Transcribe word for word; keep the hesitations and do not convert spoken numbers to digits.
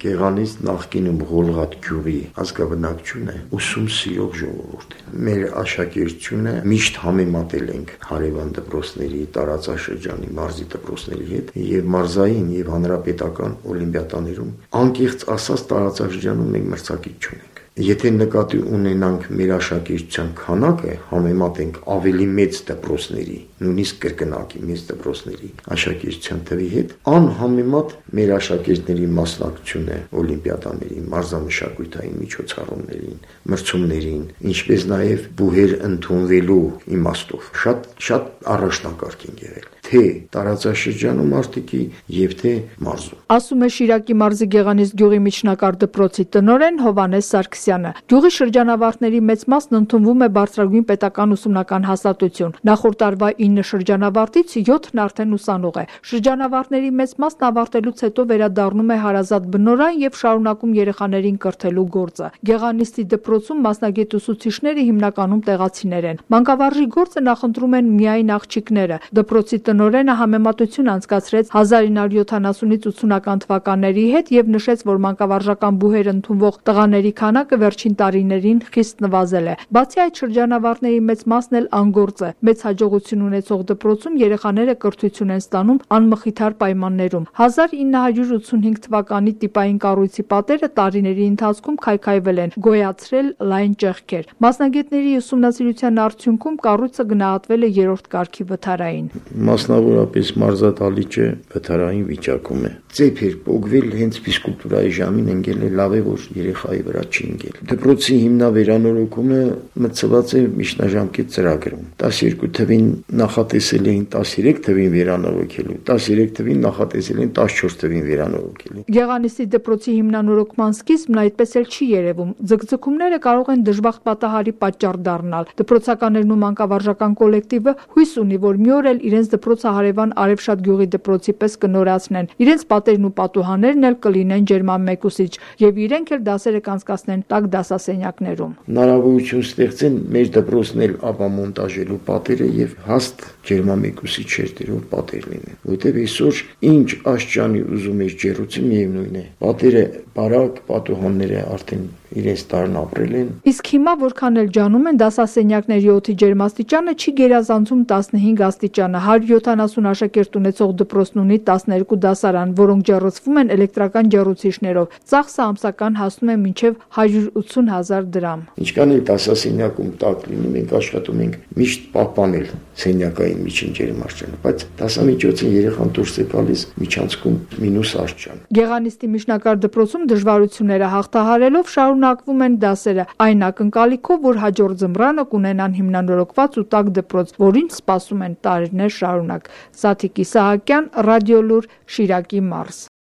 Գեղանից նախկինում Ղոլղատ գյուղի ազգաբնակչությունը ուսում սիրող ժողովուրդ է։ Մեր աշակերտությունը միշտ համեմատել ենք հարևան դպրոցների, տարածաշրջանի մարզի դպրոցների հետ եւ մարզային եւ հանրապետական օլիմպիադաներում անկեղծ ասած տարածաշրջանում մենք մրցակից չունենք։ Եթե նկատի ունենանք մեր աշակերտության քանակը, համեմատենք ավելի մեծ դպրոցների, նույնիսկ կրկնակի մեծ դպրոցների աշակերտության թվի հետ, անհամեմատ մեր աշակերտների մասնակցությունը օլիմպիադաների, մարզամշակութային միջոցառումներին, մրցումներին, ինչպես նաև բուհեր ընդունվելու իմաստով շատ շատ առաջնակարգ են եղել, թե տարածաշրջանում արտիկի եւ թե մարզում։ Ասում է Շիրակի մարզի Գեղանից գյուղի միջնակարգ դպրոցի տնօրեն Հովհաննես Սարգսյանը։ Գյուղի շրջանավարտների մեծ մասն ընդունվում է բարձրագույն պետական ուսումնական հաստատություն։ Նախորդ տարվա ինը շրջանավարտից յոթն արդեն ուսանող է։ Շրջանավարտների մեծ մասն ավարտելուց հետո վերադառնում է հարազատ բնորան եւ շարունակում երեխաներին կրթելու գործը։ Գեղանիստի դպրոցում մասնագետ ուսուցիչները հիմնականում տեղացիներ են։ Մանկավարժի գործը նախընտրում են միայն աղջիկները։ Դպրոցի տնօրենը համեմատություն անցկացրեց հազար ինը հարյուր յոթանասունից ութսունական թվականների հետ եւ նշեց, որ մանկավարժական բուհեր ընդունվող տղաների քանակը վերջին տարիներին խիստ նվազել է։ Բացի այդ, շրջանավարտների մեծ մասն էլ անգործ է։ Մեծ հաջողություն ունեցող դպրոցում երեխաները կրթություն են ստանում անմխիթար պայմաններում։ հազար ինը հարյուր ութսունհինգ թվականի տիպային կառույցի պատերը տարիների ընթացքում քայքայվել են, գոյացրել լայն ճեղքեր։ Մասնագետների ուսումնասիրության արդյունքում կառույցը գնահատվել է երրորդ կարգի վթարային։ Մասնավորապես մարզադահլիճը վթարային վիճակում է։ Ծեփ էր պոկվել հենց ֆիզկուլտուրայի ժամին ընկել է, լավ է որ երեխայի վրա չի ընկել։ Դպրոցի հիմնավերանորոգումը մտցված է միջնաժամկետ ծրագրում։ տասներկու թվին նախատեսել էին տասներեք թվին վերանորոգելու, տասներեք թվին նախատեսել էին տասնչորս թվին վերանորոգելու։ Գեղանիստի դպրոցի հիմնանորոգման սկիզբն այդպես էլ չի երևում։ Ձգձգումները կարող են դժբախտ պատահարի պատճառ դառնալ։ Դպրոցականներն ու մանկավարժական կոլեկտիվը հույս ունի, որ մի օր էլ իրենց դպրոցը հարևան Արևշատ գյուղի դպրոցի պես կնորացնեն։ Իրենց պատերն ու պատուհաններն էլ կլինեն ջերմամեկուսիչ եւ իրենք էլ դասերը կանցկացնեն տաք դասասենյակներում։ Հնարավորություն ստեղծեն մեր դպրոցն էլ ապամոնտաժելու պատերը եւ հաստ ջերմամեկուսիչ շերտերով պատեր լինեն, որտեղ այսօր ինչ աշճանի ուզում ես ջերուցի միևնույն է։ Պատերը բարակ, պատուհանները արդեն իրենց տարն ապրել են։ Իսկ հիմա որքան էլ ջանում են, դասասենյակների օդի ջերմաստիճանը չի գերազանցում տասնհինգ աստիճանը։ հարյուր յոթանասուն աշակերտ ունեցող դպրոցն ունի տասներկու դասարան, որոնք ջեռուցվում են էլեկտրական ջեռուցիչներով։ Ծախսը ամսական հասնում է մինչև հարյուր ութսուն հազար դրամ։ Ինչքան էլ դասասենյակում տաք լինի, մենք աշխատում ենք միշտ պահպանել սենյակային միջին ջերմաստիճանը, բայց դասամիջոցին երեխան դուրս է գալիս միջանցքում մինուս աստիճան։ Գեղանիստի միջնակարգ դպրոցում դժվարությունները հաղթահարելով շարունակվում են դասերը, այն ակնկալիքով, որ հաջորդ ձմռանը կունենան հիմնանորոգված ու տաք դպրոց, որին սպասում են տարիներ շարունակ։ Սաթիկ Իսահակյան, Ռադիոլուր, Շիրակի մարզ։